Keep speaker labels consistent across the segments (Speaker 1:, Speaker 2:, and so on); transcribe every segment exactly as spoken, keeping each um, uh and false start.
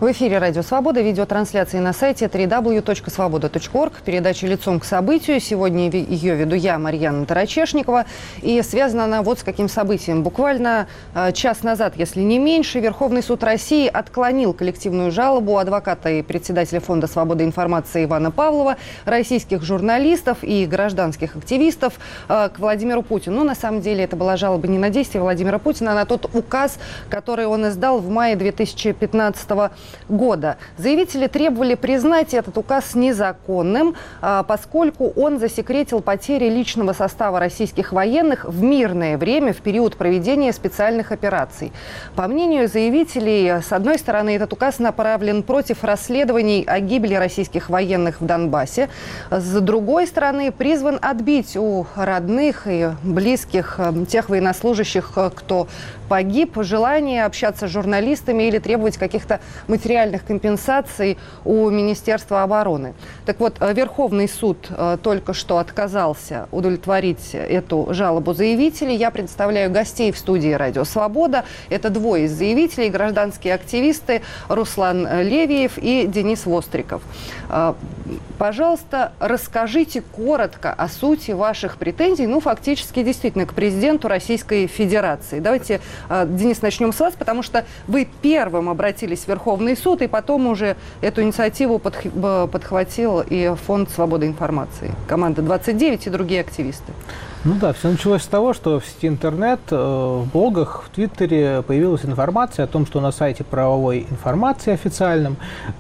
Speaker 1: В эфире «Радио Свобода», видеотрансляции на сайте дабл ю дабл ю дабл ю точка свобода точка орг, передача «Лицом к событию». Сегодня ее веду я, Марьяна Тарачешникова. И связана она вот с каким событием. Буквально э, час назад, если не меньше, Верховный суд России отклонил коллективную жалобу адвоката и председателя Фонда свободы информации Ивана Павлова, российских журналистов и гражданских активистов э, к Владимиру Путину. Ну, на самом деле, это была жалоба не на действия Владимира Путина, а на тот указ, который он издал в мае две тысячи пятнадцатого года. Заявители требовали признать этот указ незаконным, поскольку он засекретил потери личного состава российских военных в мирное время, в период проведения специальных операций. По мнению заявителей, с одной стороны, этот указ направлен против расследований о гибели российских военных в Донбассе, с другой стороны, призван отбить у родных и близких тех военнослужащих, кто погиб, желание общаться с журналистами или требовать каких-то материальных компенсаций у Министерства обороны. Так вот, Верховный суд э, только что отказался удовлетворить эту жалобу заявителей. Я представляю гостей в студии «Радио Свобода». Это двое из заявителей, гражданские активисты Руслан Левиев и Денис Востриков. Э, пожалуйста, расскажите коротко о сути ваших претензий, ну, фактически, действительно, к президенту Российской Федерации. Давайте, э, Денис, начнем с вас, потому что вы первым обратились в Верховный суд, и потом уже эту инициативу подхватил и Фонд свободы информации, команда двадцать девять и другие активисты.
Speaker 2: Ну да, все началось с того, что в сети интернет, в блогах, в Твиттере появилась информация о том, что на сайте правовой информации официальном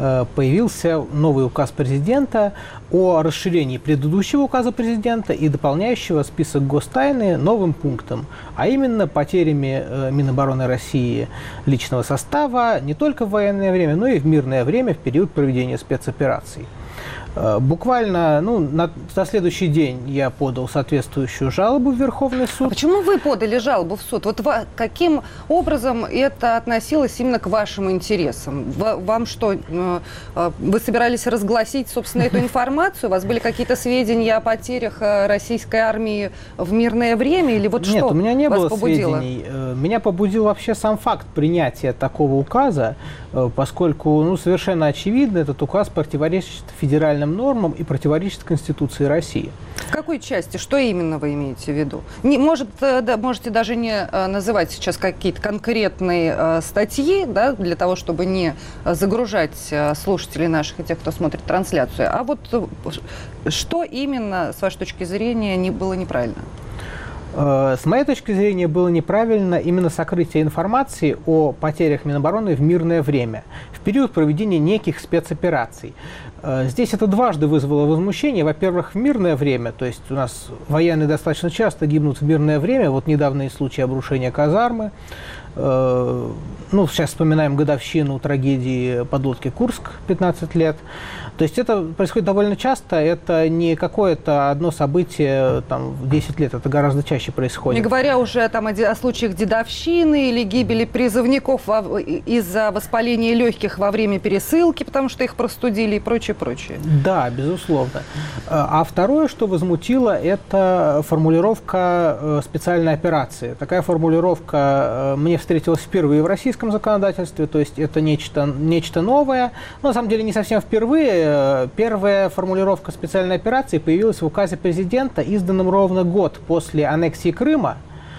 Speaker 2: появился новый указ президента о расширении предыдущего указа президента и дополняющего список гостайны новым пунктом, а именно потерями Минобороны России личного состава не только в военное время, но и в мирное время в период проведения спецопераций. Буквально ну, на, на следующий день я подал соответствующую жалобу в Верховный суд.
Speaker 1: А почему вы подали жалобу в суд? Вот ва- каким образом это относилось именно к вашим интересам? В- вам что, э, вы собирались разгласить, собственно, эту информацию? У вас были какие-то сведения о потерях российской армии в мирное время? Или вот
Speaker 2: Нет,
Speaker 1: что
Speaker 2: у меня не
Speaker 1: вас
Speaker 2: было
Speaker 1: побудило?
Speaker 2: сведений. Меня побудил вообще сам факт принятия такого указа, поскольку ну, совершенно очевидно, этот указ противоречит федеральным нормам и противоречит Конституции России.
Speaker 1: В какой части? Что именно вы имеете в виду? Не, может, да, можете даже не называть сейчас какие-то конкретные э, статьи, да, для того, чтобы не загружать э, слушателей наших и тех, кто смотрит трансляцию. А вот э, что именно, с вашей точки зрения, не было неправильно?
Speaker 2: С моей точки зрения, было неправильно именно сокрытие информации о потерях Минобороны в мирное время, в период проведения неких спецопераций. Здесь это дважды вызвало возмущение. Во-первых, в мирное время, то есть у нас военные достаточно часто гибнут в мирное время, вот недавний случай обрушения казармы. Ну, сейчас вспоминаем годовщину трагедии подлодки «Курск», пятнадцать лет. То есть это происходит довольно часто, это не какое-то одно событие там, в десять лет, это гораздо чаще происходит.
Speaker 1: Не говоря уже там, о, о случаях дедовщины или гибели призывников из-за воспаления легких во время пересылки, потому что их простудили и прочее, прочее.
Speaker 2: Да, безусловно. А второе, что возмутило, это формулировка специальной операции. Такая формулировка мне встретилась впервые в российском законодательстве, то есть это нечто, нечто новое, но на самом деле не совсем впервые. Первая формулировка специальной операции появилась в указе президента, изданном ровно год после аннексии Крыма.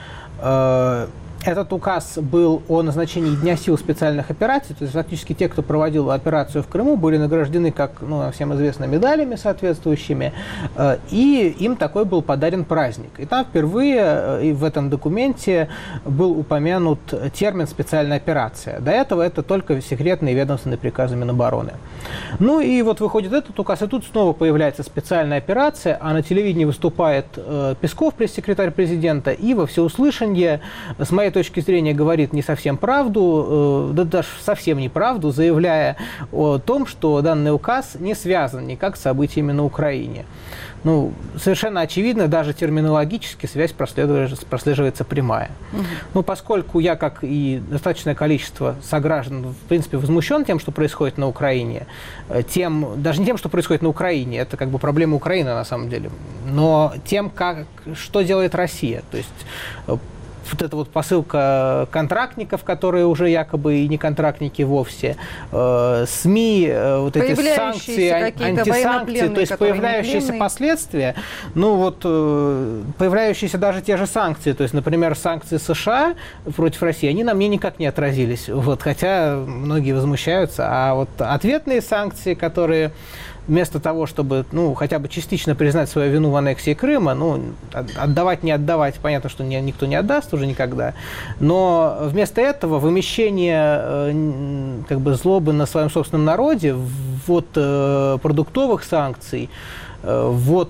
Speaker 2: Этот указ был о назначении Дня сил специальных операций, то есть фактически те, кто проводил операцию в Крыму, были награждены, как ну, всем известно, медалями соответствующими, и им такой был подарен праздник. И там впервые и в этом документе был упомянут термин «специальная операция». До этого это только секретные ведомственные приказы Минобороны. Ну и вот выходит этот указ, и тут снова появляется специальная операция, а на телевидении выступает Песков, пресс-секретарь президента, и во всеуслышание, с моей точки зрения, говорит не совсем правду, да даже совсем неправду, заявляя о том, что данный указ не связан никак с событиями на Украине. Ну, совершенно очевидно, даже терминологически связь прослеживается, прослеживается прямая. Угу. Ну, поскольку я, как и достаточное количество сограждан, в принципе, возмущен тем, что происходит на Украине, тем, даже не тем, что происходит на Украине, это как бы проблема Украины на самом деле, но тем, как, что делает Россия. То есть вот эта вот посылка контрактников, которые уже якобы и не контрактники вовсе, э, СМИ, э, вот эти санкции, антисанкции, то есть появляющиеся последствия, ну вот э, появляющиеся даже те же санкции, то есть, например, санкции США против России, они на мне никак не отразились, вот, хотя многие возмущаются, а вот ответные санкции, которые вместо того, чтобы, ну, хотя бы частично признать свою вину в аннексии Крыма, ну, отдавать, не отдавать, понятно, что никто не отдаст уже никогда, но вместо этого вымещение как бы злобы на своем собственном народе, вот продуктовых санкций, вот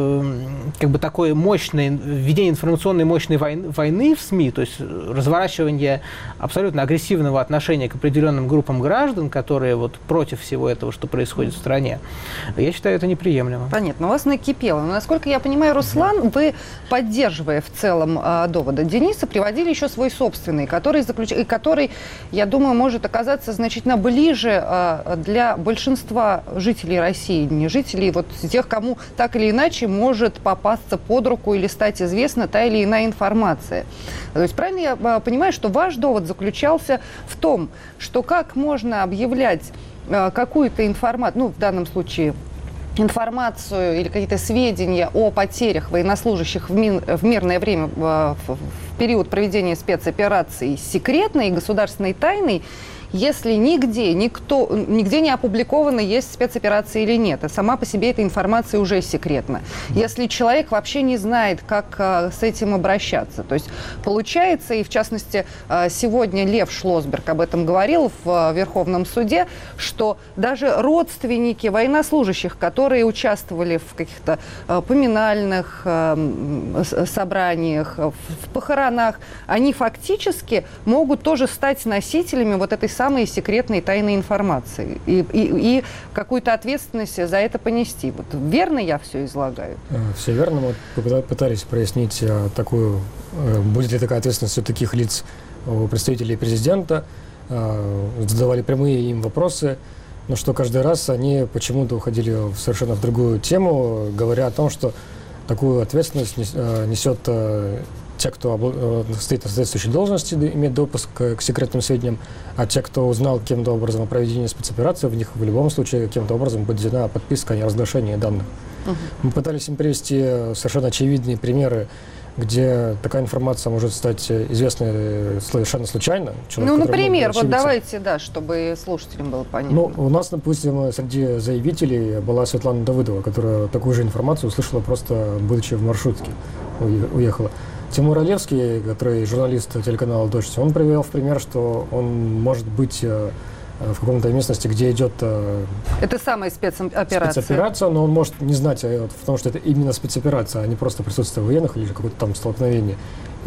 Speaker 2: как бы такое мощное введение информационной мощной войны, войны в СМИ, то есть разворачивание абсолютно агрессивного отношения к определенным группам граждан, которые вот против всего этого, что происходит в стране, я считаю, это неприемлемо. Понятно,
Speaker 1: у вас накипело. Но, насколько я понимаю, Руслан, вы, поддерживая в целом э, доводы Дениса, приводили еще свой собственный, который, заключ... который, я думаю, может оказаться значительно ближе э, для большинства жителей России, не жителей, вот тех, кому так или иначе может попасться под руку или стать известна та или иная информация. То есть правильно я понимаю, что ваш довод заключался в том, что как можно объявлять какую-то информацию, ну, в данном случае информацию или какие-то сведения о потерях военнослужащих в, мир, в мирное время, в, в период проведения спецоперации секретной и государственной тайной, если нигде, никто, нигде не опубликовано, есть спецоперация или нет. А сама по себе эта информация уже секретна. Если человек вообще не знает, как а, с этим обращаться. То есть получается, и в частности, а, сегодня Лев Шлосберг об этом говорил в а, Верховном суде, что даже родственники военнослужащих, которые участвовали в каких-то а, поминальных а, собраниях, в, в похоронах, они фактически могут тоже стать носителями вот этой самой самой секретной тайной информации и, и, и какую-то ответственность за это понести. Вот верно я все излагаю?
Speaker 3: Все верно. Мы пытались прояснить такую, будет ли такая ответственность у таких лиц, у представителей президента, задавали прямые им вопросы, но что каждый раз они почему-то уходили в совершенно в другую тему, говоря о том, что такую ответственность несет те, кто стоит на соответствующей должности, имеет допуск к секретным сведениям, а те, кто узнал каким-то образом о проведении спецоперации, в них в любом случае каким-то образом будет введена подписка о неразглашении данных. Uh-huh. Мы пытались им привести совершенно очевидные примеры, где такая информация может стать известной совершенно случайно.
Speaker 1: Человек, ну, например, вот давайте, да, чтобы слушателям было понятно.
Speaker 3: Ну, у нас, допустим, среди заявителей была Светлана Давыдова, которая такую же информацию услышала просто, будучи в маршрутке, уехала. Тимур Олевский, который журналист телеканала «Дождь», он привел в пример, что он может быть в каком-то местности, где идет
Speaker 1: это самая спецоперация.
Speaker 3: спецоперация, но он может не знать в том, что это именно спецоперация, а не просто присутствие военных или какое-то там столкновение.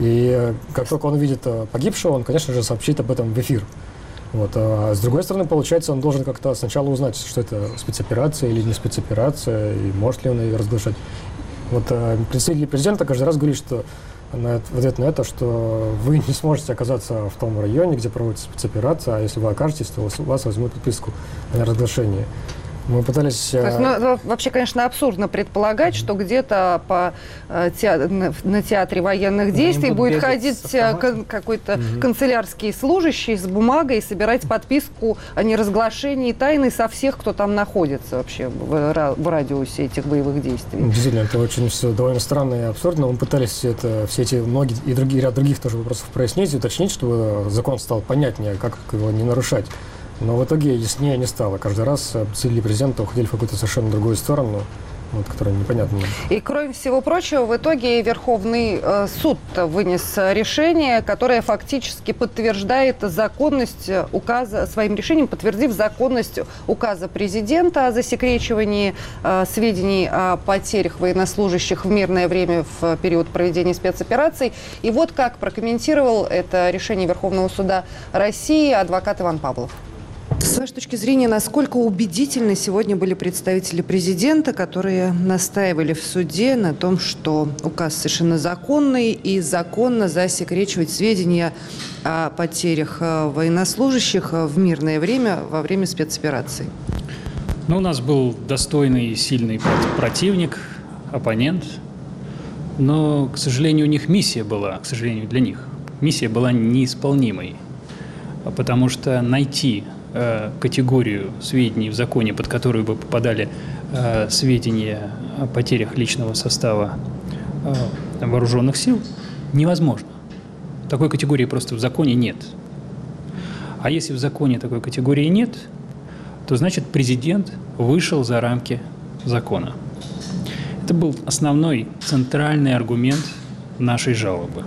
Speaker 3: И как только он увидит погибшего, он, конечно же, сообщит об этом в эфир. Вот. А с другой стороны, получается, он должен как-то сначала узнать, что это спецоперация или не спецоперация, и может ли он ее разглашать. Вот представители президента каждый раз говорят, что на, в ответ на это, что вы не сможете оказаться в том районе, где проводится спецоперация, а если вы окажетесь, то у вас возьмут подписку о неразглашении. Мы пытались...
Speaker 1: То есть, ну, вообще, конечно, абсурдно предполагать, что где-то по, театр, на театре военных действий будет ходить какой-то mm-hmm. канцелярский служащий с бумагой и собирать подписку о неразглашении тайны со всех, кто там находится вообще в, в радиусе этих боевых действий.
Speaker 3: Действительно, это очень все довольно странно и абсурдно. Мы пытались это, все эти многие и другие, ряд других тоже вопросов прояснить и уточнить, чтобы закон стал понятнее, как его не нарушать. Но в итоге яснее не стало. Каждый раз представители президента уходили в какую-то совершенно другую сторону, вот, которая непонятна.
Speaker 1: И, кроме всего прочего, в итоге Верховный э, суд вынес решение, которое фактически подтверждает законность указа, своим решением подтвердив законность указа президента о засекречивании э, сведений о потерях военнослужащих в мирное время в период проведения спецопераций. И вот как прокомментировал это решение Верховного суда России адвокат Иван Павлов. С вашей точки зрения, насколько убедительны сегодня были представители президента, которые настаивали в суде на том, что указ совершенно законный и законно засекречивать сведения о потерях военнослужащих в мирное время во время спецоперации?
Speaker 4: Ну, у нас был достойный и сильный противник, оппонент, но, к сожалению, у них миссия была, к сожалению, для них, миссия была неисполнимой, потому что найти э, категорию сведений в законе, под которую бы попадали э, сведения о потерях личного состава э, вооруженных сил, невозможно. Такой категории просто в законе нет. А если в законе такой категории нет, то значит президент вышел за рамки закона. Это был основной центральный аргумент нашей жалобы.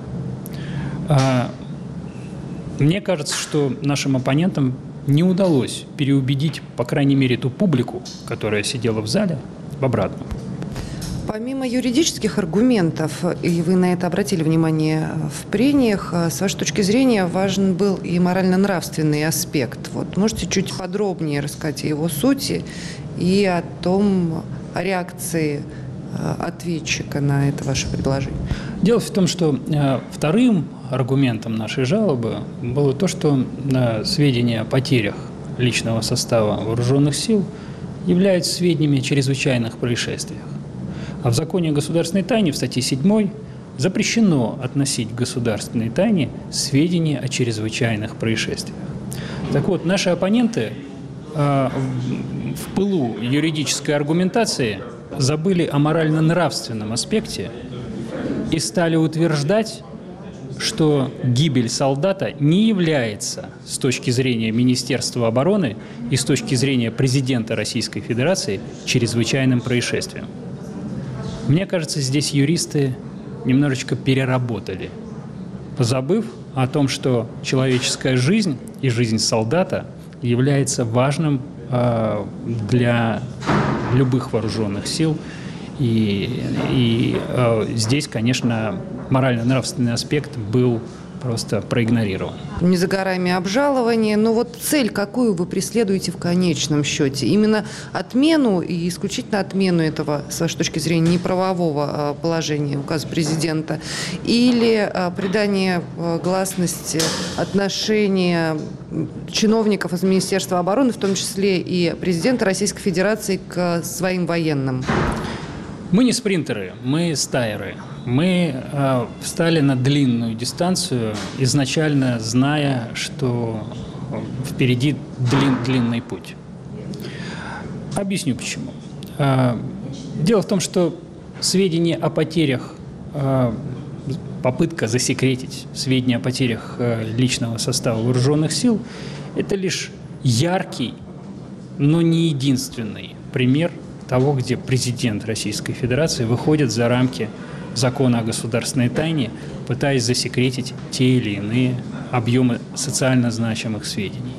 Speaker 4: Мне кажется, что нашим оппонентам не удалось переубедить, по крайней мере, ту публику, которая сидела в зале, в обратном.
Speaker 1: Помимо юридических аргументов, и вы на это обратили внимание в прениях, с вашей точки зрения важен был и морально-нравственный аспект. Вот, можете чуть подробнее рассказать о его сути и о том, о реакции ответчика на это ваше предложение?
Speaker 4: Дело в том, что э, вторым аргументом нашей жалобы было то, что э, сведения о потерях личного состава вооруженных сил являются сведениями о чрезвычайных происшествиях. А в законе о государственной тайне в статье седьмой запрещено относить к государственной тайне сведения о чрезвычайных происшествиях. Так вот, наши оппоненты э, в пылу юридической аргументации забыли о морально-нравственном аспекте и стали утверждать, что гибель солдата не является с точки зрения Министерства обороны и с точки зрения президента Российской Федерации чрезвычайным происшествием. Мне кажется, здесь юристы немножечко переработали, забыв о том, что человеческая жизнь и жизнь солдата является важным э, для любых вооруженных сил. И, и э, здесь, конечно, морально-нравственный аспект был просто проигнорирован.
Speaker 1: Не за горами обжалование, но вот цель, какую вы преследуете в конечном счете? Именно отмену и исключительно отмену этого, с вашей точки зрения, неправового положения указа президента или придание гласности отношения чиновников из Министерства обороны, в том числе и президента Российской Федерации, к своим военным?
Speaker 4: Мы не спринтеры, мы стайеры. Мы э, встали на длинную дистанцию, изначально зная, что впереди длин, длинный путь. Объясню почему. Э, дело в том, что сведения о потерях, э, попытка засекретить сведения о потерях э, личного состава вооруженных сил – это лишь яркий, но не единственный пример того, где президент Российской Федерации выходит за рамки закона о государственной тайне, пытаясь засекретить те или иные объемы социально значимых сведений.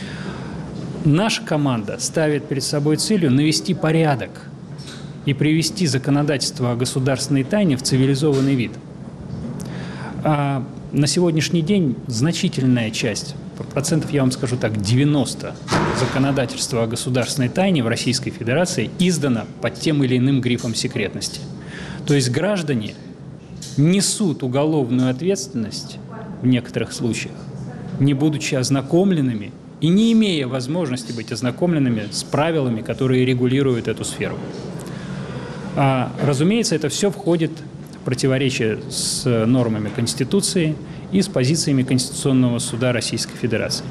Speaker 4: Наша команда ставит перед собой целью навести порядок и привести законодательство о государственной тайне в цивилизованный вид. А на сегодняшний день значительная часть, процентов я вам скажу так, девяносто законодательства о государственной тайне в Российской Федерации издано под тем или иным грифом секретности. То есть граждане несут уголовную ответственность в некоторых случаях, не будучи ознакомленными и не имея возможности быть ознакомленными с правилами, которые регулируют эту сферу. А, разумеется, это все входит в противоречие с нормами Конституции и с позициями Конституционного суда Российской Федерации.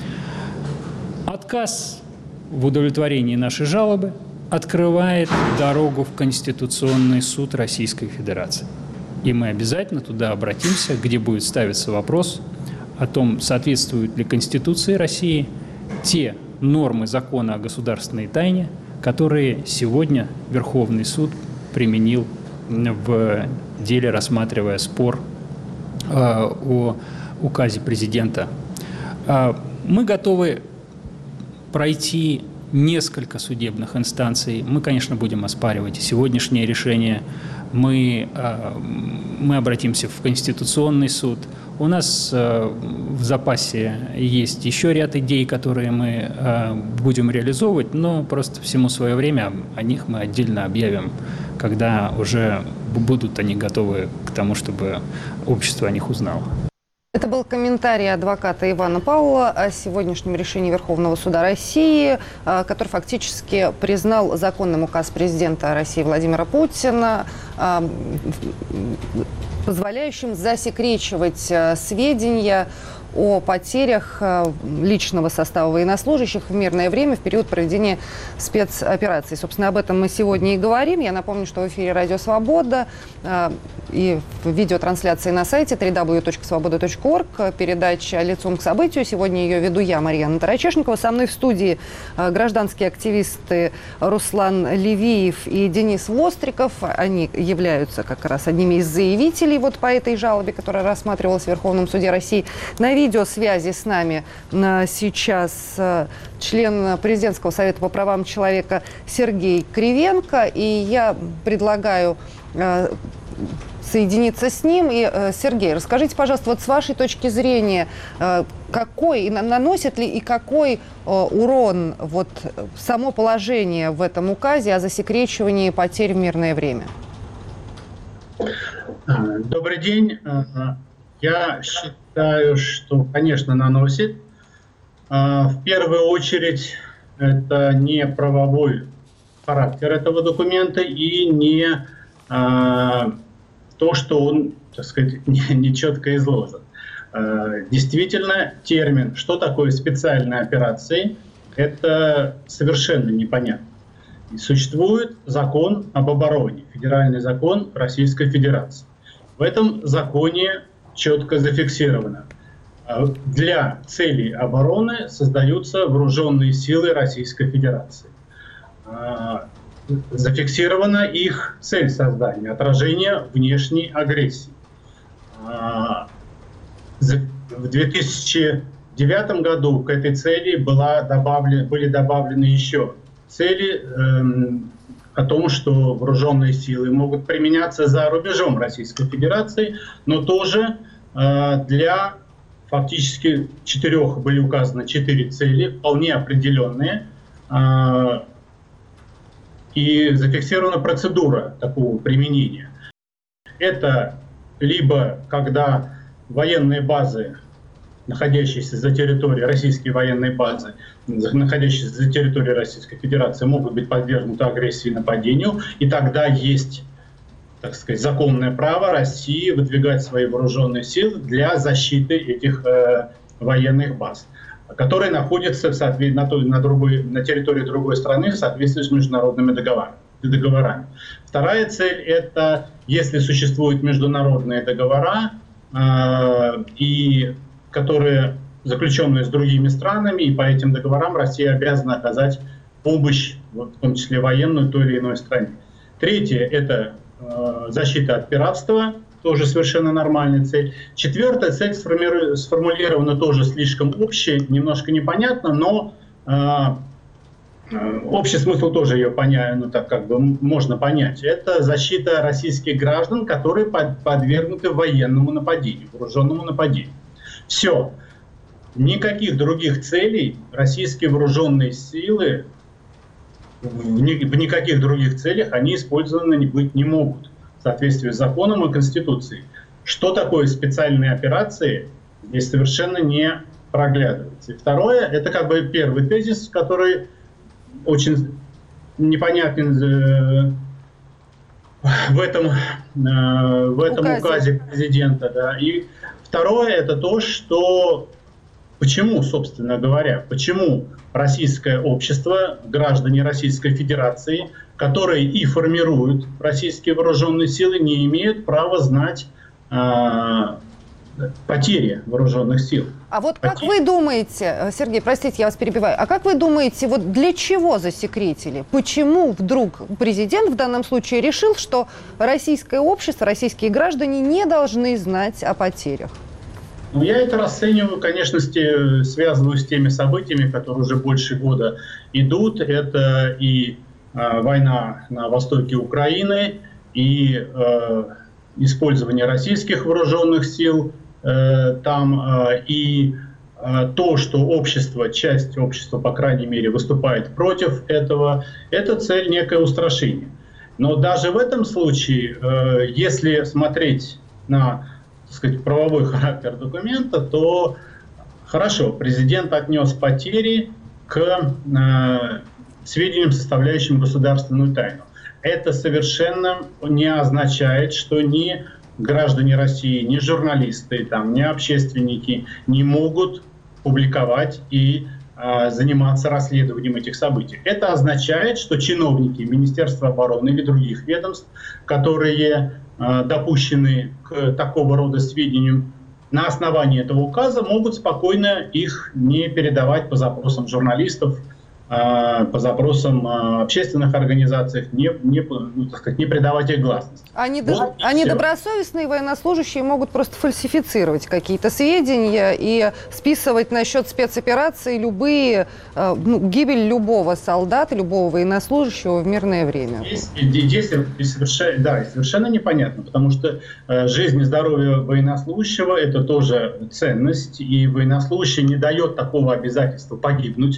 Speaker 4: Отказ в удовлетворении нашей жалобы открывает дорогу в Конституционный суд Российской Федерации. И мы обязательно туда обратимся, где будет ставиться вопрос о том, соответствуют ли Конституции России те нормы закона о государственной тайне, которые сегодня Верховный суд применил в деле, рассматривая спор э, о указе президента. Э, мы готовы пройти несколько судебных инстанций. Мы, конечно, будем оспаривать сегодняшнее решение. Мы, э, мы обратимся в Конституционный суд. У нас э, в запасе есть еще ряд идей, которые мы э, будем реализовывать, но просто всему свое время о них мы отдельно объявим, когда уже будут они готовы к тому, чтобы общество о них узнало.
Speaker 1: Это был комментарий адвоката Ивана Павлова о сегодняшнем решении Верховного суда России, который фактически признал законным указ президента России Владимира Путина позволяющим засекречивать э, сведения о потерях э, личного состава военнослужащих в мирное время в период проведения спецопераций. Собственно, об этом мы сегодня и говорим. Я напомню, что в эфире «Радио Свобода» э, и в видеотрансляции на сайте дабл ю дабл ю дабл ю точка свобода точка орг передача «Лицом к событию». Сегодня ее веду я, Марьяна Тарачешникова. Со мной в студии э, гражданские активисты Руслан Левиев и Денис Востриков. Они являются как раз одними из заявителей вот по этой жалобе, которая рассматривалась в Верховном суде России. На видеосвязи с нами сейчас член Президентского совета по правам человека Сергей Кривенко. И я предлагаю соединиться с ним. И, Сергей, расскажите, пожалуйста, вот с вашей точки зрения, какой, наносит ли и какой урон вот само положение в этом указе о засекречивании потерь в мирное время?
Speaker 5: Добрый день. Я считаю, что, конечно, наносит. В первую очередь, это не правовой характер этого документа и не то, что он, так сказать, нечетко изложен. Действительно, термин, что такое специальные операции, это совершенно непонятно. И существует закон об обороне, федеральный закон Российской Федерации. В этом законе четко зафиксировано. Для целей обороны создаются вооруженные силы Российской Федерации. Зафиксирована их цель создания, отражение внешней агрессии. В две тысячи девятом году к этой цели была добавлен, были добавлены еще цели э, о том, что вооруженные силы могут применяться за рубежом Российской Федерации, но тоже э, для фактически четырех были указаны четыре цели, вполне определенные, э, и зафиксирована процедура такого применения. Это либо когда военные базы, находящиеся за территорией, российские военные базы, находящиеся за территорией Российской Федерации, могут быть подвергнуты агрессии и нападению, и тогда есть, так сказать, законное право России выдвигать свои вооруженные силы для защиты этих э, военных баз, которые находятся в соответ... на, той, на, другой, на территории другой страны в соответствии с международными договорами. договорами. Вторая цель — это если существуют международные договора, э, и которые заключенные с другими странами, и по этим договорам Россия обязана оказать помощь, в том числе военную, той или иной стране. Третье — это э, защита от пиратства, тоже совершенно нормальная цель. Четвертая цель сформи... сформулирована тоже слишком общей, немножко непонятно, но э, общий смысл тоже ее понять, ну, так как бы можно понять. Это защита российских граждан, которые под... подвергнуты военному нападению, вооруженному нападению. Все. Никаких других целей российские вооруженные силы, в никаких других целях они использованы быть не могут в соответствии с законом и Конституцией. Что такое специальные операции, здесь совершенно не проглядывается. И второе, это как бы первый тезис, который очень непонятен в этом, в этом указе, указе президента. Да. И второе, это то, что почему, собственно говоря, почему российское общество, граждане Российской Федерации, которые и формируют российские вооруженные силы, не имеют права знать э, потери вооруженных сил.
Speaker 1: А вот как потери. Вы думаете, Сергей, простите, я вас перебиваю, а как вы думаете, вот для чего засекретили? Почему вдруг президент в данном случае решил, что российское общество, российские граждане не должны знать о потерях?
Speaker 5: Ну, я это расцениваю, конечно, связываю с теми событиями, которые уже больше года идут. Это и э, война на востоке Украины, и э, использование российских вооруженных сил э, там, э, и э, то, что общество, часть общества, по крайней мере, выступает против этого, это цель некое устрашение. Но даже в этом случае, э, если смотреть на, так сказать, правовой характер документа, то хорошо, президент отнес потери к э, сведениям, составляющим государственную тайну. Это совершенно не означает, что не граждане России, ни журналисты, там, ни общественники не могут публиковать и э, заниматься расследованием этих событий. Это означает, что чиновники Министерства обороны или других ведомств, которые э, допущены к такого рода сведениям, на основании этого указа могут спокойно их не передавать по запросам журналистов, по запросам общественных организаций, не, не, ну, так сказать, не придавать их гласности.
Speaker 1: Они,
Speaker 5: Вот
Speaker 1: они добросовестные военнослужащие могут просто фальсифицировать какие-то сведения и списывать на счет спецопераций любые, ну, гибель любого солдата, любого военнослужащего в мирное время.
Speaker 5: Здесь, здесь, здесь совершенно, да, совершенно непонятно, потому что жизнь и здоровье военнослужащего – это тоже ценность, и военнослужащий не дает такого обязательства погибнуть.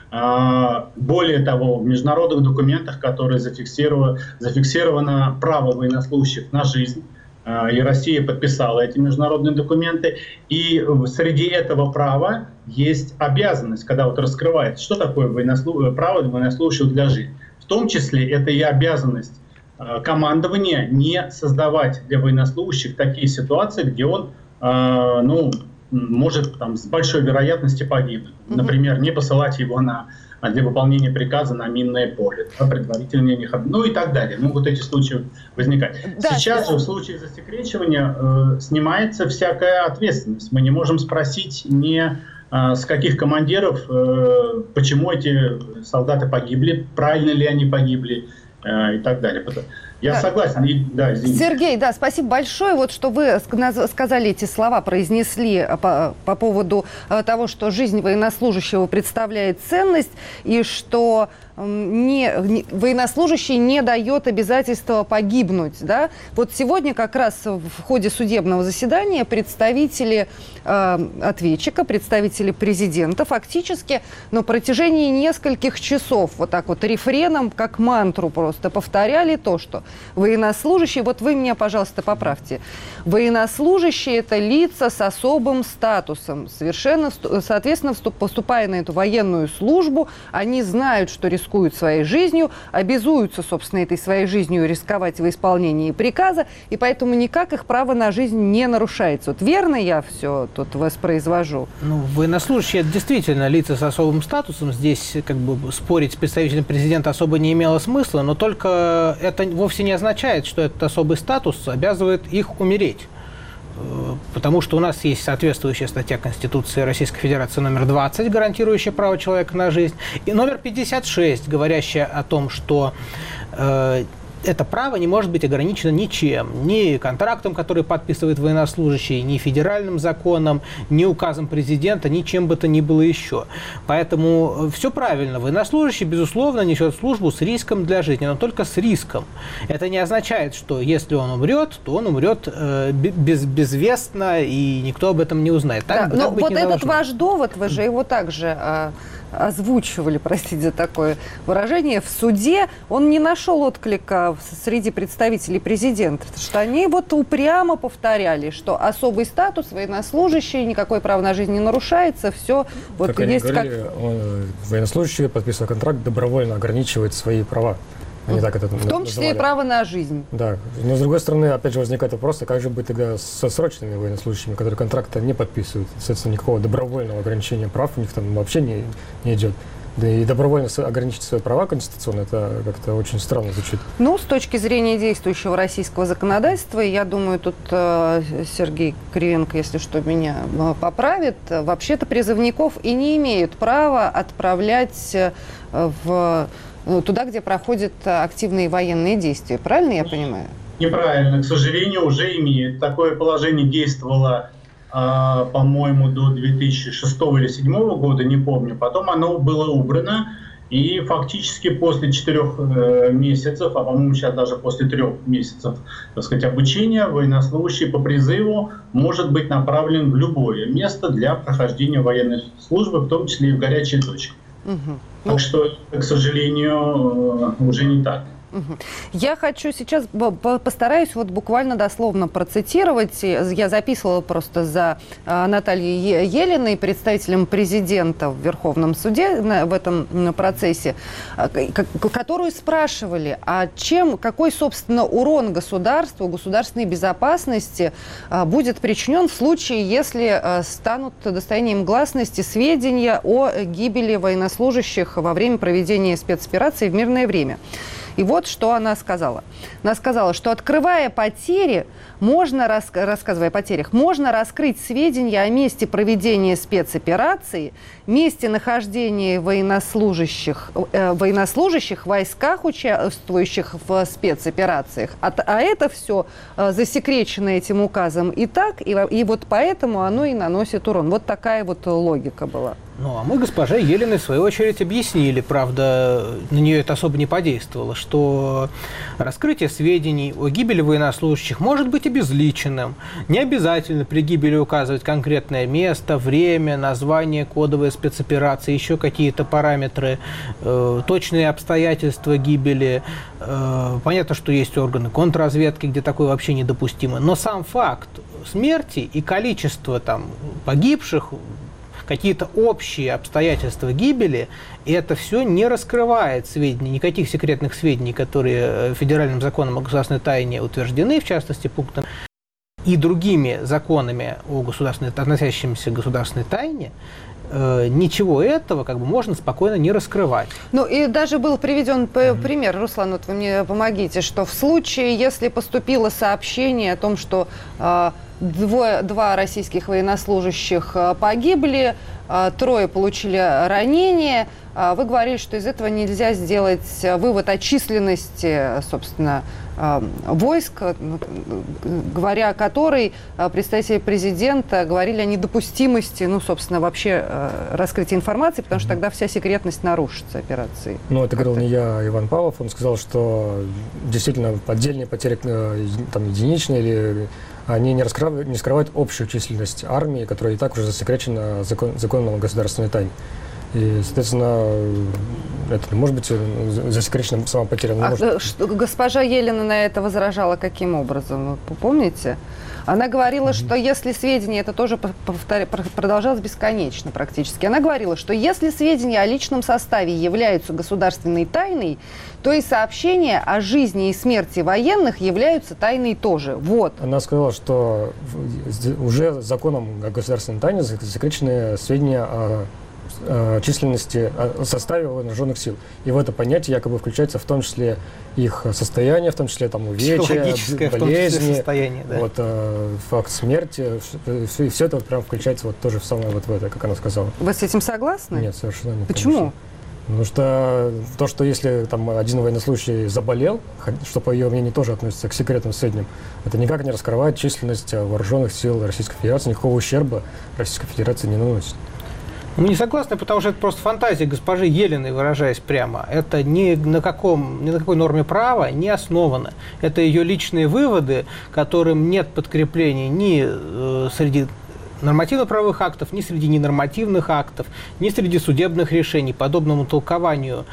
Speaker 5: Более того, в международных документах, которые зафиксировано, зафиксировано право военнослужащих на жизнь, и Россия подписала эти международные документы, и среди этого права есть обязанность, когда вот раскрывается, что такое военнослуж... право военнослужащего для жизни. В том числе это и обязанность командования не создавать для военнослужащих такие ситуации, где он, ну, может там, с большой вероятностью погибнуть. Например, не посылать его на, для выполнения приказа на минное поле, да, предварительно не ходить, ну и так далее. Могут эти случаи возникать. Да, Сейчас да. же в случае засекречивания э, снимается всякая ответственность. Мы не можем спросить не э, с каких командиров, э, почему эти солдаты погибли, правильно ли они погибли э, и так далее. Я да. согласен. И, да,
Speaker 1: Сергей, да, спасибо большое, вот, что вы сказали эти слова, произнесли по, по поводу того, что жизнь военнослужащего представляет ценность, и что не, не, военнослужащий не дает обязательства погибнуть. Да? Вот сегодня как раз в ходе судебного заседания представители э, ответчика, представители президента фактически на протяжении нескольких часов вот так вот рефреном, как мантру просто повторяли то, что военнослужащие, вот вы меня, пожалуйста, поправьте, военнослужащие – это лица с особым статусом. Совершенно, соответственно, поступая на эту военную службу, они знают, что рискуют своей жизнью, обязуются, собственно, этой своей жизнью рисковать в исполнении приказа, и поэтому никак их право на жизнь не нарушается. Вот верно я все тут воспроизвожу?
Speaker 2: Ну, военнослужащие – это действительно лица с особым статусом. Здесь как бы спорить с представителем президента особо не имело смысла, но только это вовсе не означает, что этот особый статус обязывает их умереть. Потому что у нас есть соответствующая статья Конституции Российской Федерации номер двадцать, гарантирующая право человека на жизнь, и номер пятьдесят шесть, говорящая о том, что э, это право не может быть ограничено ничем, ни контрактом, который подписывает военнослужащий, ни федеральным законом, ни указом президента, ни чем бы то ни было еще. Поэтому все правильно. Военнослужащий, безусловно, несет службу с риском для жизни, но только с риском. Это не означает, что если он умрет, то он умрет э, без, безвестно, и никто об этом не узнает. Так,
Speaker 1: да,
Speaker 2: так
Speaker 1: но
Speaker 2: быть
Speaker 1: вот
Speaker 2: не
Speaker 1: этот
Speaker 2: должно.
Speaker 1: ваш довод, вы же его также а, озвучивали, простите за такое выражение, в суде, он не нашел отклика среди представителей президента, что они вот упрямо повторяли, что особый статус военнослужащий, никакое право на жизнь не нарушается, все вот
Speaker 3: как есть
Speaker 1: они говорили,
Speaker 3: как... Он, военнослужащий, подписывая контракт, добровольно ограничивает свои права. Они так это
Speaker 1: в том числе называли. И право на жизнь.
Speaker 3: Да, но с другой стороны, опять же, возникает вопрос, а как же быть тогда со срочными военнослужащими, которые контракта не подписывают? Соответственно, никакого добровольного ограничения прав у них там вообще не, не идет. Да и добровольно ограничить свои права конституционно, это как-то очень странно звучит.
Speaker 1: Ну, с точки зрения действующего российского законодательства, я думаю, тут э, Сергей Кривенко, если что, меня э, поправит, вообще-то призывников и не имеют права отправлять э, в, э, туда, где проходят активные военные действия. Правильно я понимаю?
Speaker 5: Неправильно. К сожалению, уже имеют. Такое положение действовало, по-моему, до две тысячи шестого или две тысячи седьмого года, не помню. Потом оно было убрано, и фактически после четырех месяцев, а по-моему сейчас даже после трех месяцев, так сказать, обучения, военнослужащий по призыву может быть направлен в любое место для прохождения военной службы, в том числе и в горячие точки. Угу. Так что, к сожалению, уже не так.
Speaker 1: Я хочу сейчас, постараюсь вот буквально дословно процитировать. Я записывала просто за Натальей Елиной, представителем президента в Верховном суде в этом процессе, которую спрашивали, а чем, какой, собственно, урон государству, государственной безопасности будет причинен в случае, если станут достоянием гласности сведения о гибели военнослужащих во время проведения спецоперации в мирное время. И вот что она сказала. Она сказала, что, открывая потери, можно, рассказывая о потерях, можно раскрыть сведения о месте проведения спецоперации, месте нахождения военнослужащих, э, военнослужащих в войсках, участвующих в спецоперациях. А, а это все э, засекречено этим указом и так, и, и вот поэтому оно и наносит урон. Вот такая вот логика была.
Speaker 2: Ну, а мы госпоже Елиной, в свою очередь, объяснили, правда, на нее это особо не подействовало, что раскрытие сведений о гибели военнослужащих может быть обезличенным. Не обязательно при гибели указывать конкретное место, время, название кодовой спецоперации, еще какие-то параметры, э, точные обстоятельства гибели. Э, понятно, что есть органы контрразведки, где такое вообще недопустимо. Но сам факт смерти и количество там погибших, какие-то общие обстоятельства гибели, и это все не раскрывает сведений, никаких секретных сведений, которые федеральным законом о государственной тайне утверждены, в частности, пунктом, и другими законами, о государственной, относящимися к государственной тайне, э, ничего этого как бы можно спокойно не раскрывать.
Speaker 1: Ну и даже был приведен mm-hmm. пример, Руслан, вот вы мне помогите, что в случае, если поступило сообщение о том, что э, Двое, два российских военнослужащих погибли, трое получили ранения. Вы говорили, что из этого нельзя сделать вывод о численности, собственно, войск, говоря о которой представители президента говорили о недопустимости, ну, собственно, вообще раскрытия информации, потому что тогда вся секретность нарушится операции.
Speaker 3: Ну, это говорил не я, а Иван Павлов. Он сказал, что действительно отдельные потери, там, единичные или... они не раскрывают, не скрывают общую численность армии, которая и так уже засекречена закон, законом о государственной тайне. И, соответственно, это не может быть засекречена сама потеря.
Speaker 1: А может... что, госпожа Елена на это возражала каким образом? Вы помните? Она говорила, mm-hmm. что если сведения, это тоже повтор... продолжалось бесконечно практически, она говорила, что если сведения о личном составе являются государственной тайной, то и сообщения о жизни и смерти военных являются тайной тоже. Вот.
Speaker 3: Она сказала, что уже законом о государственной тайне засекречены сведения о численности, о составе вооруженных сил. И в это понятие якобы включается в том числе их состояние, в том числе там увечья, болезни, состояние, да. Вот, э, факт смерти. Все, все это вот прям включается вот тоже в самое вот в это, как она сказала.
Speaker 1: Вы с этим согласны?
Speaker 3: Нет, совершенно нет.
Speaker 1: Почему?
Speaker 3: Конечно. Потому что то, что если там один военнослужащий заболел, что, по ее мнению, тоже относится к секретным сведениям, это никак не раскрывает численность вооруженных сил Российской Федерации, никакого ущерба Российской Федерации не наносит.
Speaker 2: Мы не согласны, потому что это просто фантазия госпожи Елиной, выражаясь прямо. Это ни на, каком, ни на какой норме права не основано. Это ее личные выводы, которым нет подкреплений ни э, среди нормативно-правовых актов, ни среди ненормативных актов, ни среди судебных решений. Подобному толкованию,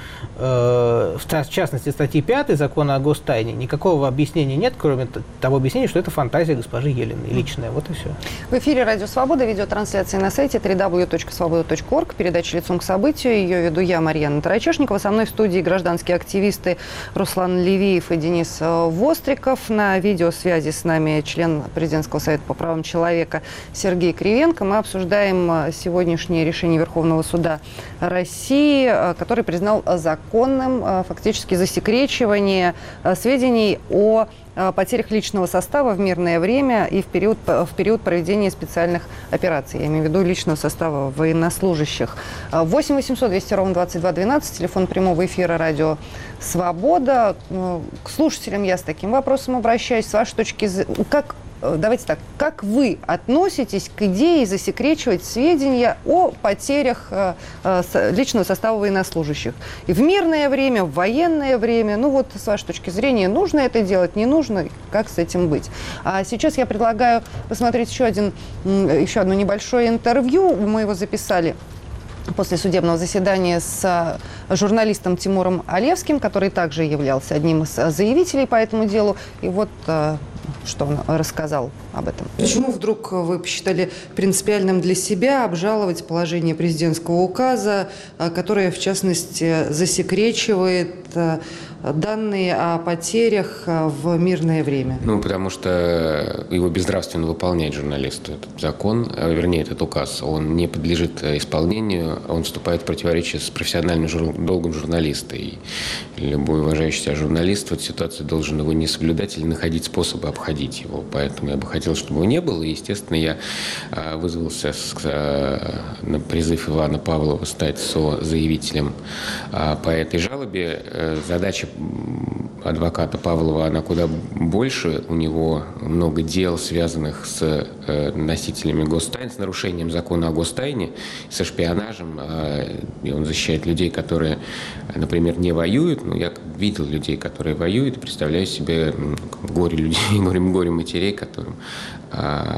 Speaker 2: э, в частности, статьи пятой Закона о гостайне, никакого объяснения нет, кроме того объяснения, что это фантазия госпожи Елиной, личная. Вот и все.
Speaker 1: В эфире «Радио Свобода», видеотрансляция на сайте дабл ю дабл ю дабл ю точка свобода точка орг, передача «Лицом к событию». Ее веду я, Марьяна Тарачешникова. Со мной в студии гражданские активисты Руслан Левиев и Денис Востриков. На видеосвязи с нами член Президентского совета по правам человека Сергей Кривенко. Мы обсуждаем сегодняшнее решение Верховного суда России, который признал законным фактически засекречивание сведений о потерях личного состава в мирное время и в период, в период проведения специальных операций. Я имею в виду личного состава военнослужащих. восемь восемьсот двести ровно двадцать два двенадцать, телефон прямого эфира «Радио Свобода». К слушателям я с таким вопросом обращаюсь. С вашей точки зрения, как Давайте так, как вы относитесь к идее засекречивать сведения о потерях э, э, личного состава военнослужащих? И в мирное время, в военное время, ну вот с вашей точки зрения, нужно это делать, не нужно, как с этим быть? А сейчас я предлагаю посмотреть еще, один, еще одно небольшое интервью, мы его записали после судебного заседания с журналистом Тимуром Алевским, который также являлся одним из заявителей по этому делу. И вот что он рассказал об этом. Почему вдруг вы посчитали принципиальным для себя обжаловать положение президентского указа, которое, в частности, засекречивает данные о потерях в мирное время?
Speaker 6: Ну, потому что его безнравственно выполняет журналист этот закон, вернее, этот указ. Он не подлежит исполнению, он вступает в противоречие с профессиональным жур... долгом журналиста. И любой уважающий себя журналист в этой ситуации должен его не соблюдать или находить способы обходить его. Поэтому я бы хотел, чтобы его не было. И, естественно, я вызвался с, на призыв Ивана Павлова стать созаявителем по этой жалобе. Задача адвоката Павлова, она куда больше. У него много дел, связанных с э, носителями гостайн, с нарушением закона о гостайне, со шпионажем. Э, и он защищает людей, которые, например, не воюют. Ну, я видел людей, которые воюют, и представляю себе горе людей, горе, горе матерей, которым э,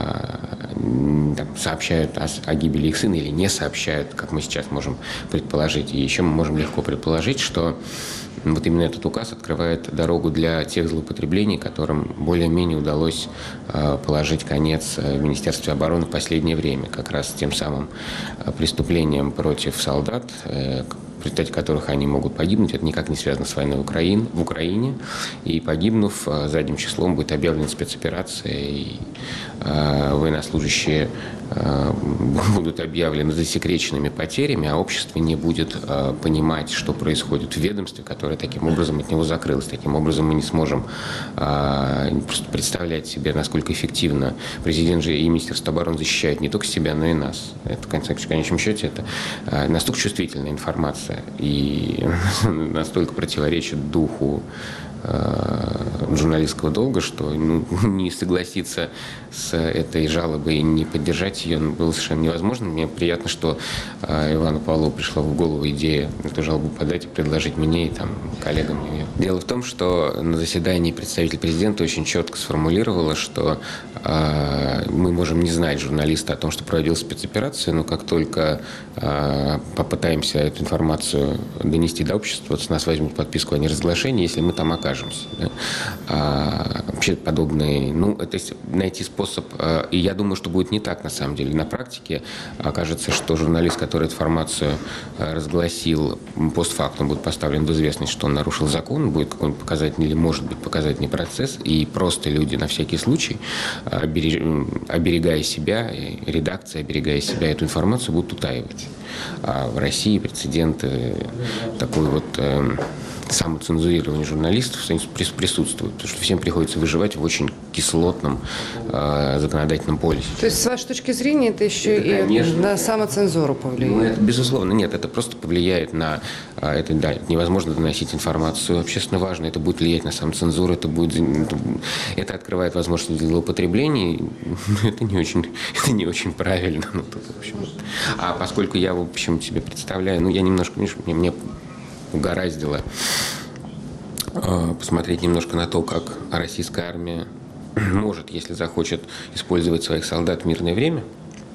Speaker 6: там, сообщают о, о гибели их сына или не сообщают, как мы сейчас можем предположить. И еще мы можем легко предположить, что вот именно этот указ открывает дорогу для тех злоупотреблений, которым более-менее удалось э, положить конец в Министерстве обороны в последнее время. Как раз тем самым преступлением против солдат, э, в результате которых они могут погибнуть. Это никак не связано с войной в Украине. В Украине. И погибнув, задним числом будет объявлена спецоперация, и э, военнослужащие э, будут объявлены засекреченными потерями, а общество не будет э, понимать, что происходит в ведомстве, которое таким образом от него закрылось. Таким образом мы не сможем э, просто представлять себе, насколько эффективно президент же и Министерство обороны защищают не только себя, но и нас. Это, в конечном счете, это э, настолько чувствительная информация и настолько противоречит духу э, журналистского долга, что ну, не согласиться с этой жалобой и не поддержать ее было совершенно невозможно. Мне приятно, что э, Ивану Павлову пришла в голову идея эту жалобу подать и предложить мне и там, коллегам ее. Дело в том, что на заседании представитель президента очень четко сформулировала, что э, мы можем не знать журналиста о том, что проводил спецоперацию, но как только э, попытаемся эту информацию донести до общества, вот с нас возьмут подписку о неразглашении, если мы там окажемся. Да? А, вообще подобные, ну, это найти способ, а, и я думаю, что будет не так на самом деле. На практике окажется, что журналист, который информацию а, разгласил, постфактум будет поставлен в известность, что он нарушил закон, будет какой-нибудь показательный или может быть показательный процесс, и просто люди на всякий случай, оберег... оберегая себя, редакция, оберегая себя, эту информацию будут утаивать. А в России прецеденты такой вот э, самоцензурирование журналистов присутствует, потому что всем приходится выживать в очень кислотном э, законодательном полисе.
Speaker 1: То есть, с вашей точки зрения, это еще это, и конечно, на самоцензуру повлияет?
Speaker 6: Ну, это, безусловно, нет, это просто повлияет на... Э, это, да, невозможно доносить информацию общественно важно, это будет влиять на самоцензуру, это, будет, это, это открывает возможность для злоупотреблений, это не очень, это не очень правильно. Ну, тут, в общем, а поскольку я, в общем, себе представляю, ну, я немножко, мне, мне угораздило э, посмотреть немножко на то, как российская армия может, если захочет, использовать своих солдат в мирное время.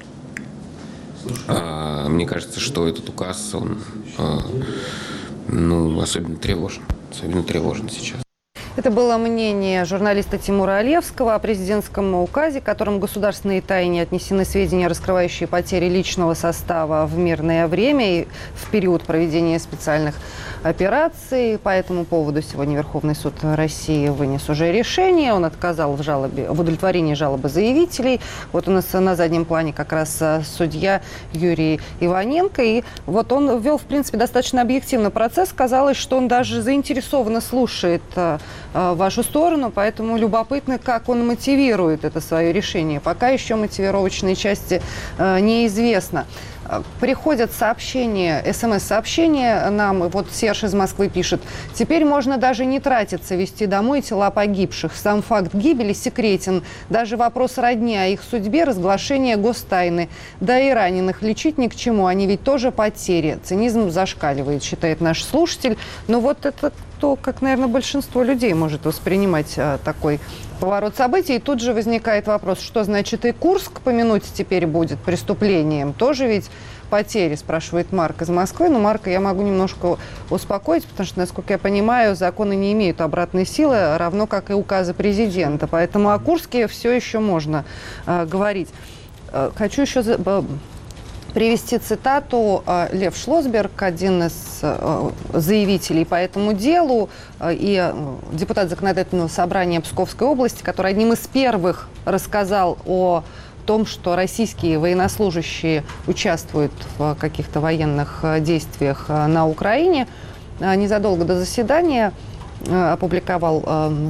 Speaker 6: Э, мне кажется, что этот указ, он э, ну, особенно тревожен, особенно тревожен сейчас.
Speaker 1: Это было мнение журналиста Тимура Алевского о президентском указе, которым государственные тайне отнесены сведения, раскрывающие потери личного состава в мирное время и в период проведения специальных операций. По этому поводу сегодня Верховный суд России вынес уже решение. Он отказал в жалобе, в удовлетворении жалобы заявителей. Вот у нас на заднем плане как раз судья Юрий Иваненко. И вот он ввел, в принципе, достаточно объективный процесс. Казалось, что он даже заинтересованно слушает вашу сторону, поэтому любопытно, как он мотивирует это свое решение. Пока еще мотивировочной части э, неизвестно. Приходят сообщения, смс-сообщения нам, вот Серж из Москвы пишет: теперь можно даже не тратиться, везти домой тела погибших. Сам факт гибели секретен. Даже вопрос родни о их судьбе, разглашение гостайны. Да и раненых лечить ни к чему, они ведь тоже потери. Цинизм зашкаливает, считает наш слушатель. Но вот это то, как, наверное, большинство людей может воспринимать а, такой поворот событий. И тут же возникает вопрос, что значит и Курск помянуть теперь будет преступлением? Тоже ведь потери, спрашивает Марк из Москвы. Но Марка я могу немножко успокоить, потому что, насколько я понимаю, законы не имеют обратной силы, равно как и указы президента. Поэтому о Курске все еще можно э, говорить. Э, хочу еще за, э, привести цитату. Э, Лев Шлосберг, один из э, заявителей по этому делу, э, и э, депутат Законодательного собрания Псковской области, который одним из первых рассказал о том, что российские военнослужащие участвуют в каких-то военных действиях на Украине, незадолго до заседания опубликовал